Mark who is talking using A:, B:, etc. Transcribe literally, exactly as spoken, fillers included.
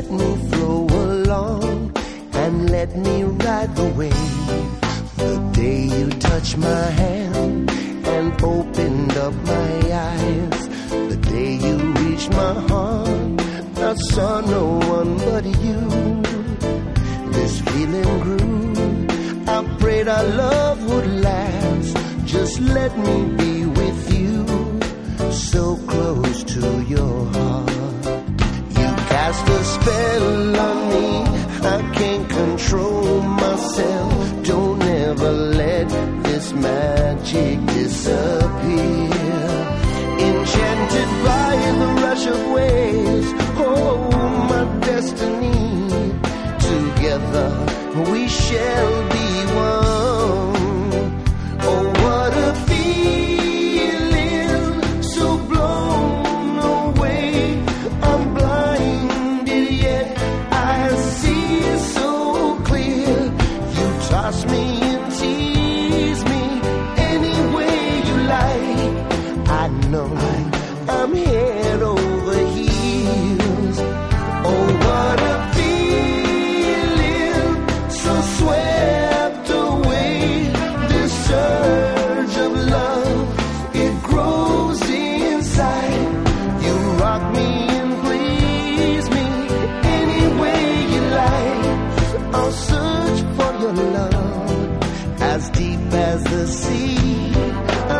A: let me flow along and let me ride the wave. The day you touched my hand and opened up my eyes, the day you reached my heart, I saw no one but you. This feeling grew, I prayed our love would last. Just let me be with you, so close to your heart. You cast a spell on me, I can't control myself. Don't ever let this magic disappear. Enchanted by the rush of waves, oh, my destiny. Together we shall be one. Oh, what a feeling, so blown away. I'm blinded yet I see so clear. You toss me and tease me any way you like. I know I'm head over heels. Oh, what a feeling, so swept away. This surge of love, it grows inside. You rock me and please me any way you like. I'll search for your love as deep as the sea.